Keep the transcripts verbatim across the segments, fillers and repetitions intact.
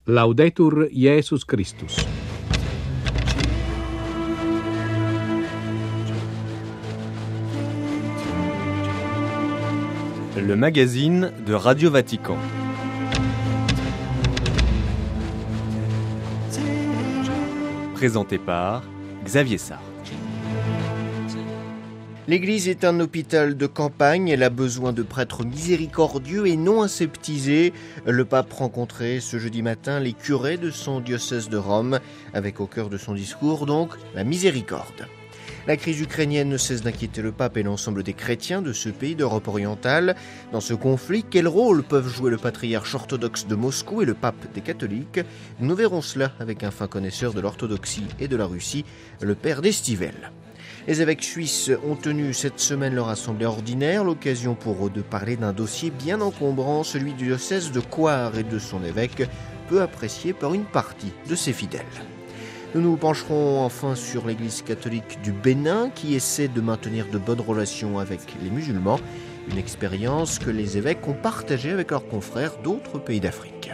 Laudetur Jesus Christus. Le magazine de Radio Vatican. Présenté par Xavier Sartre. L'Église est un hôpital de campagne, elle a besoin de prêtres miséricordieux et non aseptisés. Le pape rencontrait ce jeudi matin les curés de son diocèse de Rome, avec au cœur de son discours donc la miséricorde. La crise ukrainienne ne cesse d'inquiéter le pape et l'ensemble des chrétiens de ce pays d'Europe orientale. Dans ce conflit, quel rôle peuvent jouer le patriarche orthodoxe de Moscou et le pape des catholiques ? Nous verrons cela avec un fin connaisseur de l'orthodoxie et de la Russie, le père d'Estivelle. Les évêques suisses ont tenu cette semaine leur assemblée ordinaire, l'occasion pour eux de parler d'un dossier bien encombrant, celui du diocèse de Coire et de son évêque, peu apprécié par une partie de ses fidèles. Nous nous pencherons enfin sur l'Église catholique du Bénin qui essaie de maintenir de bonnes relations avec les musulmans, une expérience que les évêques ont partagée avec leurs confrères d'autres pays d'Afrique.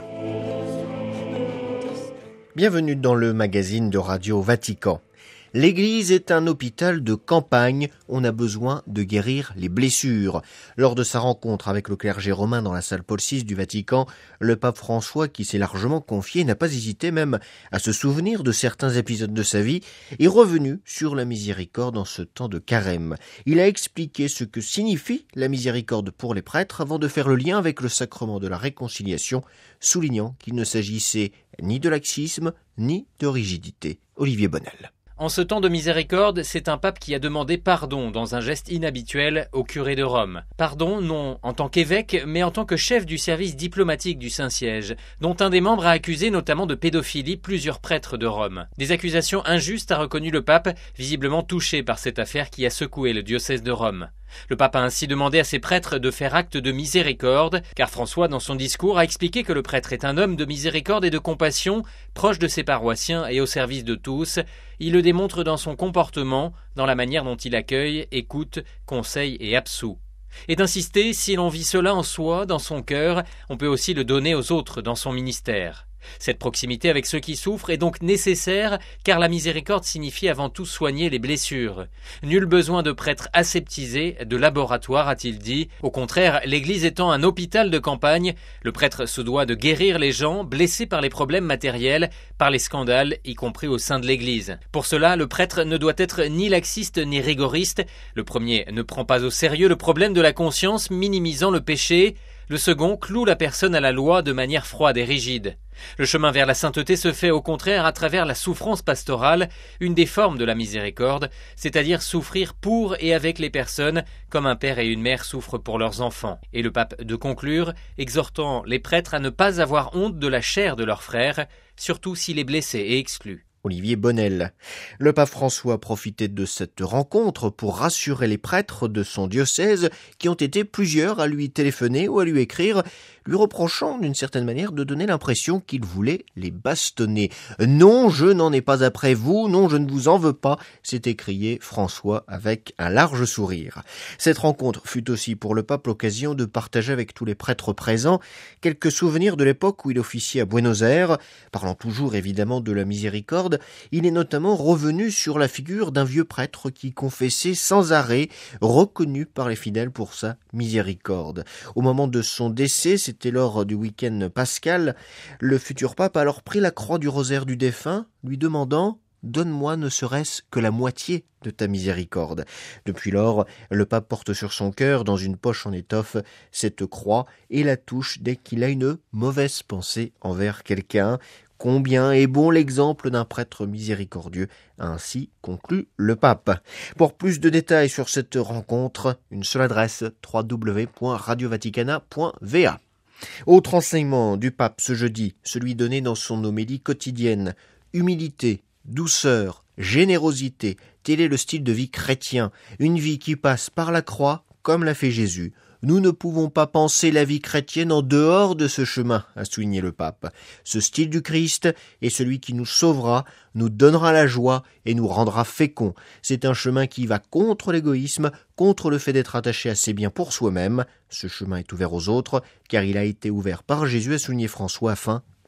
Bienvenue dans le magazine de Radio Vatican. L'Église est un hôpital de campagne, on a besoin de guérir les blessures. Lors de sa rencontre avec le clergé romain dans la salle Paul six du Vatican, le pape François, qui s'est largement confié, n'a pas hésité même à se souvenir de certains épisodes de sa vie, est revenu sur la miséricorde en ce temps de carême. Il a expliqué ce que signifie la miséricorde pour les prêtres avant de faire le lien avec le sacrement de la réconciliation, soulignant qu'il ne s'agissait ni de laxisme ni de rigidité. Olivier Bonnel. En ce temps de miséricorde, c'est un pape qui a demandé pardon dans un geste inhabituel au curé de Rome. Pardon non en tant qu'évêque, mais en tant que chef du service diplomatique du Saint-Siège, dont un des membres a accusé notamment de pédophilie plusieurs prêtres de Rome. Des accusations injustes a reconnu le pape, visiblement touché par cette affaire qui a secoué le diocèse de Rome. Le pape a ainsi demandé à ses prêtres de faire acte de miséricorde, car François, dans son discours, a expliqué que le prêtre est un homme de miséricorde et de compassion, proche de ses paroissiens et au service de tous. Il le démontre dans son comportement, dans la manière dont il accueille, écoute, conseille et absout. Et d'insister, si l'on vit cela en soi, dans son cœur, on peut aussi le donner aux autres dans son ministère. Cette proximité avec ceux qui souffrent est donc nécessaire car la miséricorde signifie avant tout soigner les blessures. Nul besoin de prêtres aseptisés, de laboratoire, a-t-il dit. Au contraire, l'Église étant un hôpital de campagne, le prêtre se doit de guérir les gens blessés par les problèmes matériels, par les scandales, y compris au sein de l'Église. Pour cela, le prêtre ne doit être ni laxiste ni rigoriste. Le premier ne prend pas au sérieux le problème de la conscience, minimisant le péché. Le second cloue la personne à la loi de manière froide et rigide. Le chemin vers la sainteté se fait au contraire à travers la souffrance pastorale, une des formes de la miséricorde, c'est-à-dire souffrir pour et avec les personnes, comme un père et une mère souffrent pour leurs enfants. Et le pape de conclure, exhortant les prêtres à ne pas avoir honte de la chair de leurs frères, surtout s'il est blessé et exclu. Olivier Bonnel. Le pape François a profité de cette rencontre pour rassurer les prêtres de son diocèse qui ont été plusieurs à lui téléphoner ou à lui écrire, lui reprochant d'une certaine manière de donner l'impression qu'il voulait les bastonner. « Non, je n'en ai pas après vous, non, je ne vous en veux pas », s'est écrié François avec un large sourire. Cette rencontre fut aussi pour le pape l'occasion de partager avec tous les prêtres présents quelques souvenirs de l'époque où il officiait à Buenos Aires. Parlant toujours évidemment de la miséricorde, il est notamment revenu sur la figure d'un vieux prêtre qui confessait sans arrêt, reconnu par les fidèles pour sa miséricorde. Au moment de son décès, c'était lors du week-end pascal, le futur pape a alors pris la croix du rosaire du défunt, lui demandant « Donne-moi ne serait-ce que la moitié de ta miséricorde ». Depuis lors, le pape porte sur son cœur, dans une poche en étoffe, cette croix et la touche dès qu'il a une mauvaise pensée envers quelqu'un. Combien est bon l'exemple d'un prêtre miséricordieux, a ainsi conclut le pape. Pour plus de détails sur cette rencontre, une seule adresse, w w w point radio vaticana point v a. Autre enseignement du pape ce jeudi, celui donné dans son homélie quotidienne. Humilité, douceur, générosité, tel est le style de vie chrétien, une vie qui passe par la croix comme l'a fait Jésus. Nous ne pouvons pas penser la vie chrétienne en dehors de ce chemin, a souligné le pape. Ce style du Christ est celui qui nous sauvera, nous donnera la joie et nous rendra féconds. C'est un chemin qui va contre l'égoïsme, contre le fait d'être attaché à ses biens pour soi-même. Ce chemin est ouvert aux autres, car il a été ouvert par Jésus, a souligné François, afin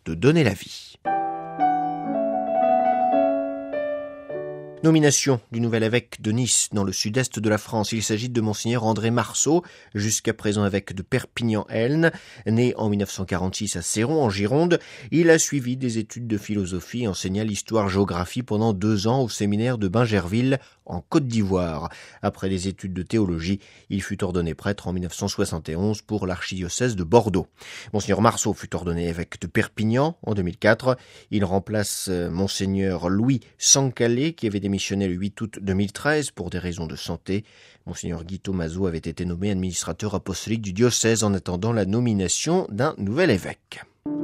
de donner la vie. Nomination du nouvel évêque de Nice dans le sud-est de la France. Il s'agit de Monseigneur André Marceau, jusqu'à présent évêque de Perpignan-Helne. Né en mille neuf cent quarante-six à Céron, en Gironde, il a suivi des études de philosophie et enseigna l'histoire-géographie pendant deux ans au séminaire de Bingerville, en Côte d'Ivoire. Après des études de théologie, il fut ordonné prêtre en mille neuf cent soixante et onze pour l'archidiocèse de Bordeaux. Monseigneur Marceau fut ordonné évêque de Perpignan en deux mille quatre. Il remplace Monseigneur Louis Sancalé, qui avait démissionné le huit août deux mille treize pour des raisons de santé. Monseigneur Guy Tomaso avait été nommé administrateur apostolique du diocèse en attendant la nomination d'un nouvel évêque.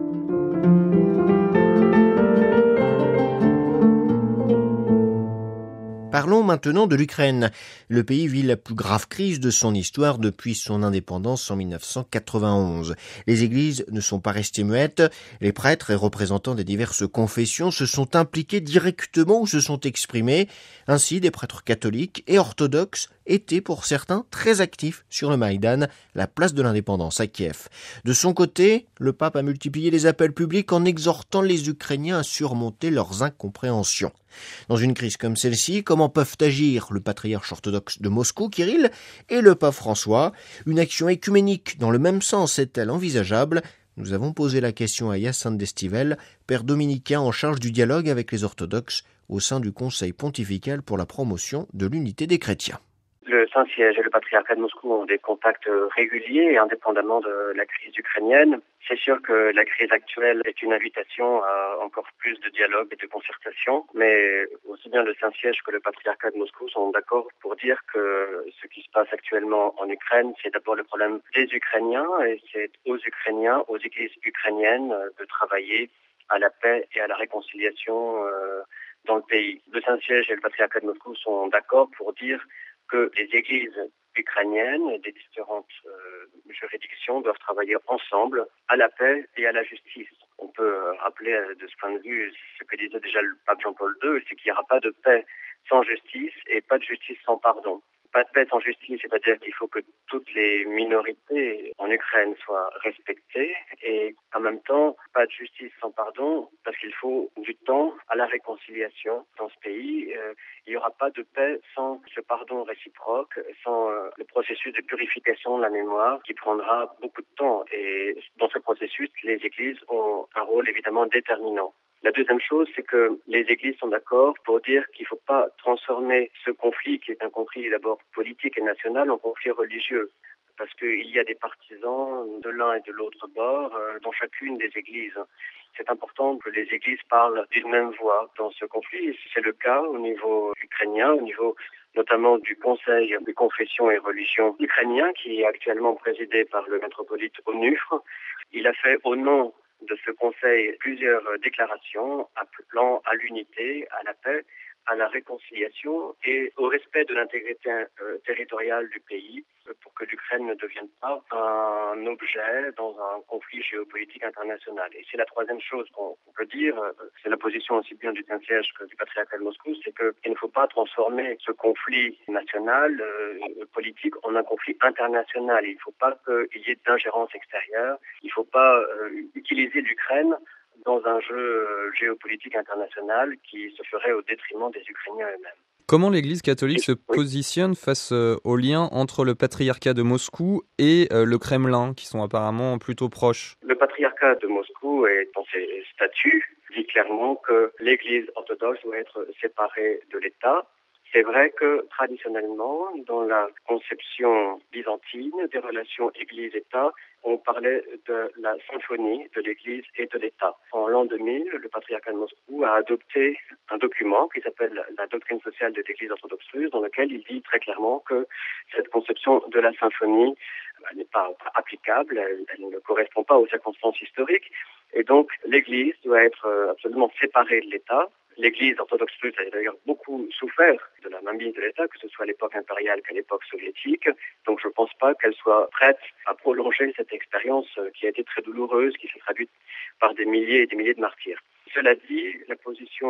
Parlons maintenant de l'Ukraine. Le pays vit la plus grave crise de son histoire depuis son indépendance en mille neuf cent quatre-vingt-onze. Les églises ne sont pas restées muettes. Les prêtres et représentants des diverses confessions se sont impliqués directement ou se sont exprimés. Ainsi, des prêtres catholiques et orthodoxes étaient pour certains très actifs sur le Maïdan, la place de l'indépendance à Kiev. De son côté, le pape a multiplié les appels publics en exhortant les Ukrainiens à surmonter leurs incompréhensions. Dans une crise comme celle-ci, comment peuvent agir le patriarche orthodoxe de Moscou, Kirill, et le pape François? Une action écuménique dans le même sens est-elle envisageable? Nous avons posé la question à Hyacinthe d'Estivelle, père dominicain en charge du dialogue avec les orthodoxes au sein du Conseil pontifical pour la promotion de l'unité des chrétiens. Le Saint-Siège et le patriarcat de Moscou ont des contacts réguliers et indépendamment de la crise ukrainienne. C'est sûr que la crise actuelle est une invitation à encore plus de dialogue et de concertation, mais aussi bien le Saint-Siège que le patriarcat de Moscou sont d'accord pour dire que ce qui se passe actuellement en Ukraine, c'est d'abord le problème des Ukrainiens et c'est aux Ukrainiens, aux églises ukrainiennes de travailler à la paix et à la réconciliation dans le pays. Le Saint-Siège et le patriarcat de Moscou sont d'accord pour dire que les églises ukrainiennes et des différentes euh, juridictions doivent travailler ensemble à la paix et à la justice. On peut rappeler euh, de ce point de vue ce que disait déjà le pape Jean-Paul deux, c'est qu'il n'y aura pas de paix sans justice et pas de justice sans pardon. Pas de paix sans justice, c'est-à-dire qu'il faut que toutes les minorités en Ukraine soient respectées et en même temps, pas de justice sans pardon parce qu'il faut du temps à la réconciliation dans ce pays. Euh, il n'y aura pas de paix sans ce pardon réciproque, sans euh, le processus de purification de la mémoire qui prendra beaucoup de temps. Et dans ce processus, les églises ont un rôle évidemment déterminant. La deuxième chose, c'est que les églises sont d'accord pour dire qu'il ne faut pas transformer ce conflit, qui est un conflit d'abord politique et national, en conflit religieux. Parce qu'il y a des partisans de l'un et de l'autre bord euh, dans chacune des églises. C'est important que les églises parlent d'une même voix dans ce conflit. Et c'est le cas au niveau ukrainien, au niveau notamment du Conseil des confessions et religions ukrainien, qui est actuellement présidé par le métropolite Onufre. Il a fait au nom de ce Conseil plusieurs déclarations appelant à l'unité, à la paix, à la réconciliation et au respect de l'intégrité euh, territoriale du pays euh, pour que l'Ukraine ne devienne pas un objet dans un conflit géopolitique international. Et c'est la troisième chose qu'on, qu'on peut dire, euh, c'est la position aussi bien du Saint-Siège que du patriarcat de Moscou, c'est qu'il ne faut pas transformer ce conflit national, euh, politique, en un conflit international. Il ne faut pas qu'il y ait d'ingérence extérieure, il ne faut pas euh, utiliser l'Ukraine dans un jeu géopolitique international qui se ferait au détriment des Ukrainiens eux-mêmes. Comment l'Église catholique se positionne face au lien entre le patriarcat de Moscou et le Kremlin, qui sont apparemment plutôt proches? Le patriarcat de Moscou, est, dans ses statuts, dit clairement que l'Église orthodoxe doit être séparée de l'État. C'est vrai que traditionnellement, dans la conception byzantine des relations Église-État, on parlait de la symphonie de l'Église et de l'État. En l'an deux mille, le patriarcat de Moscou a adopté un document qui s'appelle la doctrine sociale de l'Église orthodoxe russe, dans lequel il dit très clairement que cette conception de la symphonie n'est pas applicable, elle, elle ne correspond pas aux circonstances historiques, et donc l'Église doit être absolument séparée de l'État. L'Église orthodoxe russe a d'ailleurs beaucoup souffert de la mainmise de l'État, que ce soit à l'époque impériale qu'à l'époque soviétique. Donc je ne pense pas qu'elle soit prête à prolonger cette expérience qui a été très douloureuse, qui s'est traduite par des milliers et des milliers de martyrs. Cela dit, la position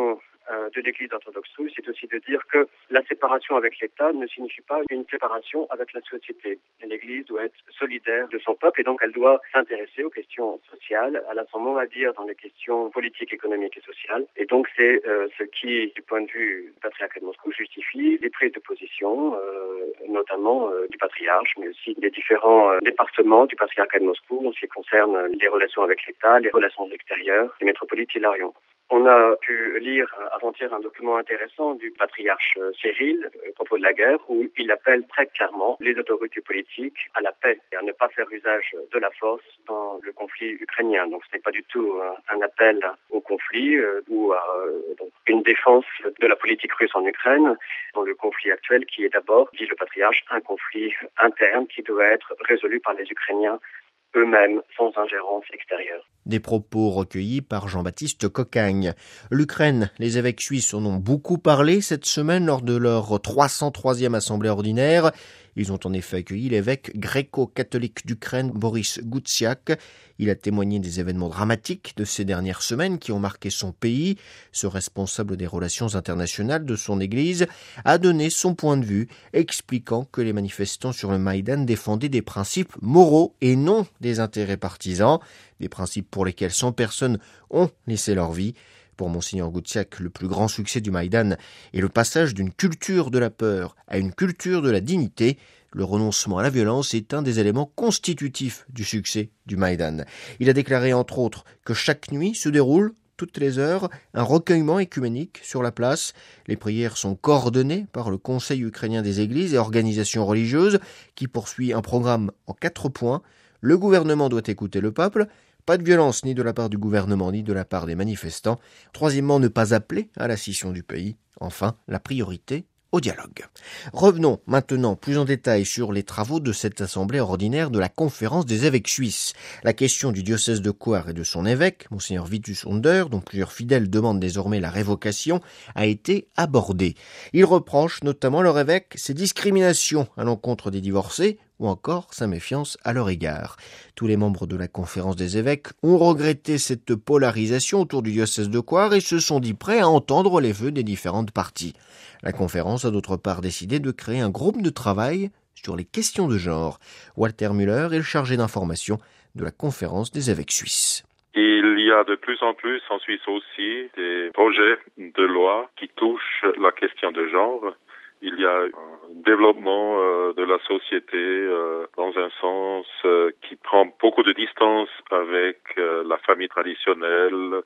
euh, de l'Église orthodoxe russe, c'est aussi de dire que la séparation avec l'État ne signifie pas une séparation avec la société. L'Église doit être solidaire de son peuple et donc elle doit s'intéresser aux questions sociales. Elle a son mot à dire dans les questions politiques, économiques et sociales. Et donc c'est euh, ce qui, du point de vue du patriarcat de Moscou, justifie les prises de position, euh, notamment euh, du patriarche, mais aussi des différents euh, départements du patriarcat de Moscou en ce qui concerne les relations avec l'État, les relations de l'extérieur, les métropolites Hilarion. On a pu lire avant-hier un document intéressant du patriarche Cyril à propos de la guerre où il appelle très clairement les autorités politiques à la paix et à ne pas faire usage de la force dans le conflit ukrainien. Donc ce n'est pas du tout un appel au conflit euh, ou à euh, donc une défense de la politique russe en Ukraine dans le conflit actuel qui est d'abord, dit le patriarche, un conflit interne qui doit être résolu par les Ukrainiens eux-mêmes, sans ingérence extérieure. Des propos recueillis par Jean-Baptiste Cocagne. L'Ukraine, les évêques suisses en ont beaucoup parlé cette semaine lors de leur trois cent troisième assemblée ordinaire. Ils ont en effet accueilli l'évêque gréco-catholique d'Ukraine, Boris Goutsiak. Il a témoigné des événements dramatiques de ces dernières semaines qui ont marqué son pays. Ce responsable des relations internationales de son église a donné son point de vue, expliquant que les manifestants sur le Maïdan défendaient des principes moraux et non des intérêts partisans, des principes pour lesquels cent personnes ont laissé leur vie. Pour Monseigneur Goutsiak, le plus grand succès du Maïdan est le passage d'une culture de la peur à une culture de la dignité. Le renoncement à la violence est un des éléments constitutifs du succès du Maïdan. Il a déclaré entre autres que chaque nuit se déroule, toutes les heures, un recueillement écuménique sur la place. Les prières sont coordonnées par le Conseil ukrainien des églises et organisations religieuses qui poursuit un programme en quatre points. Le gouvernement doit écouter le peuple. Pas de violence ni de la part du gouvernement ni de la part des manifestants. Troisièmement, ne pas appeler à la scission du pays. Enfin, la priorité au dialogue. Revenons maintenant plus en détail sur les travaux de cette assemblée ordinaire de la conférence des évêques suisses. La question du diocèse de Coire et de son évêque, Monseigneur Vitus Onder, dont plusieurs fidèles demandent désormais la révocation, a été abordée. Ils reprochent notamment leur évêque ses discriminations à l'encontre des divorcés ou encore sa méfiance à leur égard. Tous les membres de la conférence des évêques ont regretté cette polarisation autour du diocèse de Coire et se sont dit prêts à entendre les vœux des différentes parties. La conférence a d'autre part décidé de créer un groupe de travail sur les questions de genre. Walter Müller est le chargé d'information de la conférence des évêques suisses. Il y a de plus en plus en Suisse aussi des projets de loi qui touchent la question de genre. Il y a un développement euh, de la société euh, dans un sens euh, qui prend beaucoup de distance avec euh, la famille traditionnelle,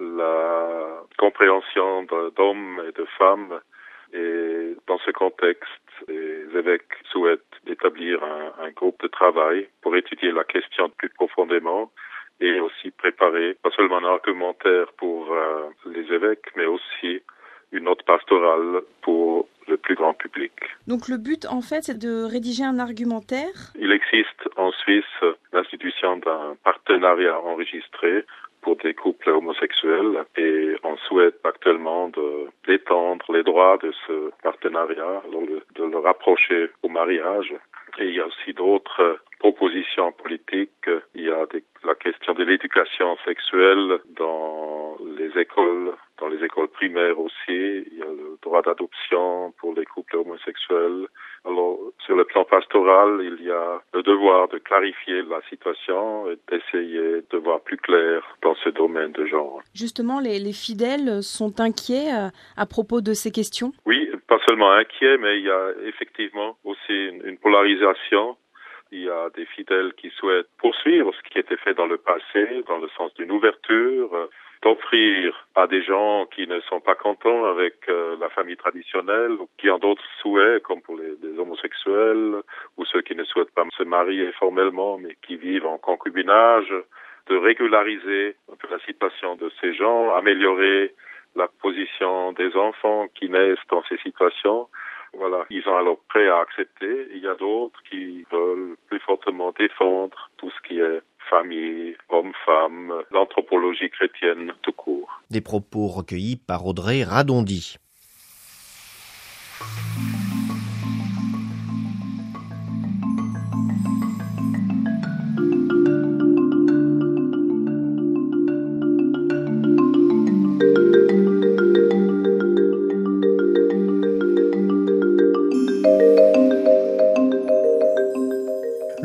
la compréhension de, d'hommes et de femmes. Et dans ce contexte, les évêques souhaitent établir un, un groupe de travail pour étudier la question plus profondément et aussi préparer pas seulement un argumentaire pour euh, les évêques, mais aussi une note pastorale pour le plus grand public. Donc le but, en fait, c'est de rédiger un argumentaire. Il existe en Suisse l'institution d'un partenariat enregistré pour des couples homosexuels et on souhaite actuellement de, d'étendre les droits de ce partenariat, de le rapprocher au mariage. Et il y a aussi d'autres propositions politiques. Il y a des, la question de l'éducation sexuelle dans les écoles, dans les écoles primaires aussi. Il y a le droit d'adoption pour les couples homosexuels. Alors, sur le plan pastoral, il y a le devoir de clarifier la situation et d'essayer de voir plus clair dans ce domaine de genre. Justement, les, les fidèles sont inquiets à, à propos de ces questions? Oui, pas seulement inquiets, mais il y a effectivement aussi une, une polarisation. Il y a des fidèles qui souhaitent poursuivre ce qui était fait dans le passé, dans le sens d'une ouverture, d'offrir à des gens qui ne sont pas contents avec euh, la famille traditionnelle, ou qui ont d'autres souhaits, comme pour les, les homosexuels, ou ceux qui ne souhaitent pas se marier formellement, mais qui vivent en concubinage, de régulariser un peu la situation de ces gens, améliorer la position des enfants qui naissent dans ces situations. Voilà, ils sont alors prêts à accepter. Il y a d'autres qui veulent plus fortement défendre tout ce qui est famille, homme-femme, l'anthropologie chrétienne tout court. Des propos recueillis par Audrey Radondi.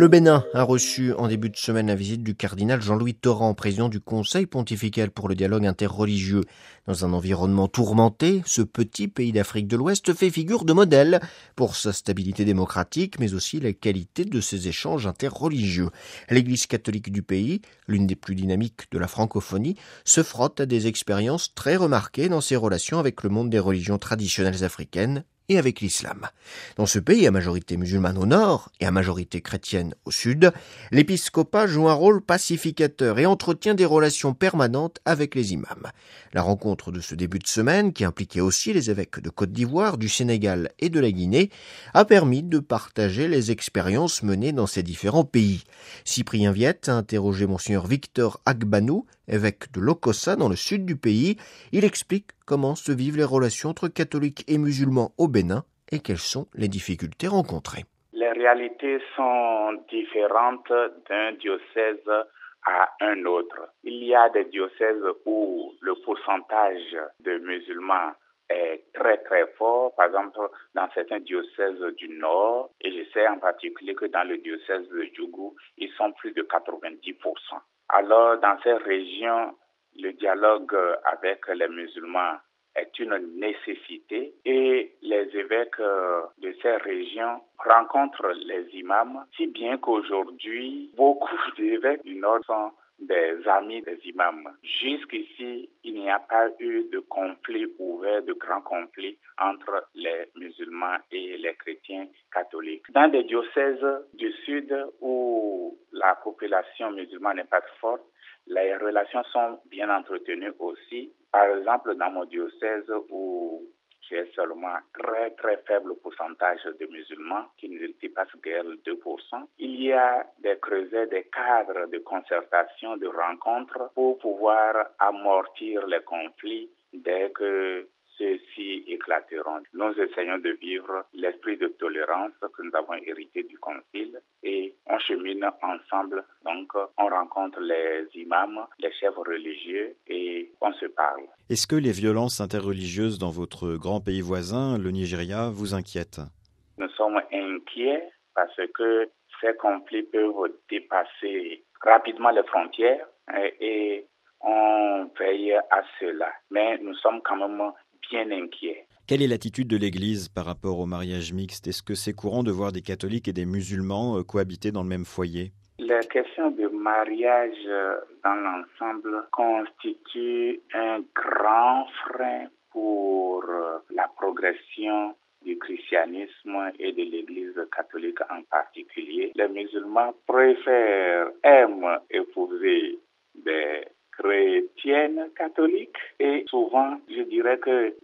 Le Bénin a reçu en début de semaine la visite du cardinal Jean-Louis Torrent, président du Conseil pontifical pour le dialogue interreligieux. Dans un environnement tourmenté, ce petit pays d'Afrique de l'Ouest fait figure de modèle pour sa stabilité démocratique, mais aussi la qualité de ses échanges interreligieux. L'Église catholique du pays, l'une des plus dynamiques de la francophonie, se frotte à des expériences très remarquées dans ses relations avec le monde des religions traditionnelles africaines et avec l'islam. Dans ce pays à majorité musulmane au nord et à majorité chrétienne au sud, l'épiscopat joue un rôle pacificateur et entretient des relations permanentes avec les imams. La rencontre de ce début de semaine, qui impliquait aussi les évêques de Côte d'Ivoire, du Sénégal et de la Guinée, a permis de partager les expériences menées dans ces différents pays. Cyprien Viette a interrogé Monseigneur Victor Agbanou, évêque de Lokossa dans le sud du pays. Il explique comment se vivent les relations entre catholiques et musulmans au Bénin et quelles sont les difficultés rencontrées. Les réalités sont différentes d'un diocèse à un autre. Il y a des diocèses où le pourcentage de musulmans est très très fort, par exemple dans certains diocèses du Nord, et je sais en particulier que dans le diocèse de Djougou, ils sont plus de quatre-vingt-dix pour cent. Alors dans ces régions, le dialogue avec les musulmans est une nécessité et les évêques de ces régions rencontrent les imams, si bien qu'aujourd'hui, beaucoup d'évêques du Nord sont des amis des imams. Jusqu'ici, il n'y a pas eu de conflit ouvert, de grand conflit entre les musulmans et les chrétiens catholiques. Dans des diocèses du Sud où la population musulmane n'est pas forte, les relations sont bien entretenues aussi. Par exemple, dans mon diocèse où j'ai seulement très très faible pourcentage de musulmans, qui ne dépasse guère le deux pour cent, il y a des creusets, des cadres de concertation, de rencontres pour pouvoir amortir les conflits dès que ceux-ci éclateront. Nous essayons de vivre l'esprit de tolérance que nous avons hérité du Concile et on chemine ensemble. Donc, on rencontre les imams, les chefs religieux et on se parle. Est-ce que les violences interreligieuses dans votre grand pays voisin, le Nigeria, vous inquiètent ? Nous sommes inquiets parce que ces conflits peuvent dépasser rapidement les frontières et on veille à cela. Mais nous sommes quand même bien inquiets. Quelle est l'attitude de l'Église par rapport au mariage mixte ? Est-ce que c'est courant de voir des catholiques et des musulmans cohabiter dans le même foyer ? La question de mariage dans l'ensemble constitue un grand frein pour la progression du christianisme et de l'Église catholique en particulier. Les musulmans préfèrent, aiment épouser des chrétiennes catholiques et souvent je dirais que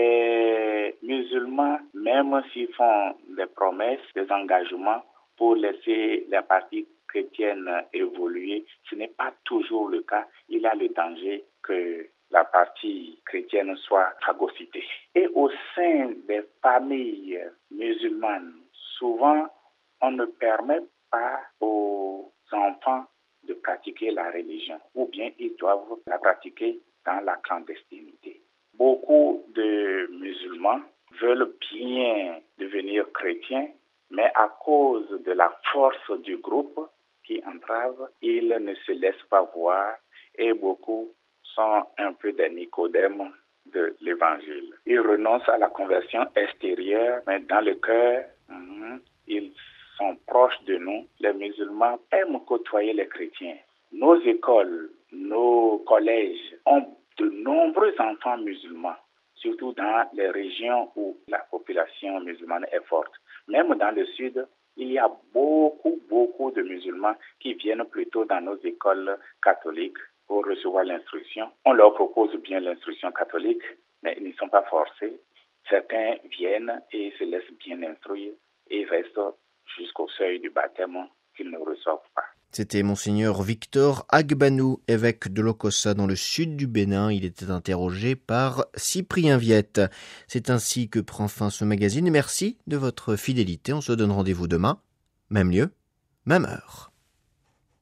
les musulmans, même s'ils font des promesses, des engagements pour laisser la partie chrétienne évoluer, ce n'est pas toujours le cas. Il y a le danger que la partie chrétienne soit phagocytée. Et au sein des familles musulmanes, souvent on ne permet pas aux enfants de pratiquer la religion, ou bien ils doivent la pratiquer dans la clandestinité. Beaucoup de musulmans veulent bien devenir chrétiens, mais à cause de la force du groupe qui entrave, ils ne se laissent pas voir et beaucoup sont un peu des Nicodèmes de l'évangile. Ils renoncent à la conversion extérieure, mais dans le cœur, mm, ils sont proches de nous. Les musulmans aiment côtoyer les chrétiens. Nos écoles, nos collèges ont de nombreux enfants musulmans, surtout dans les régions où la population musulmane est forte. Même dans le sud, il y a beaucoup, beaucoup de musulmans qui viennent plutôt dans nos écoles catholiques pour recevoir l'instruction. On leur propose bien l'instruction catholique, mais ils ne sont pas forcés. Certains viennent et se laissent bien instruire et restent jusqu'au seuil du baptême qu'ils ne reçoivent pas. C'était Monseigneur Victor Agbanou, évêque de Lokossa dans le sud du Bénin. Il était interrogé par Cyprien Viette. C'est ainsi que prend fin ce magazine. Merci de votre fidélité. On se donne rendez-vous demain, même lieu, même heure.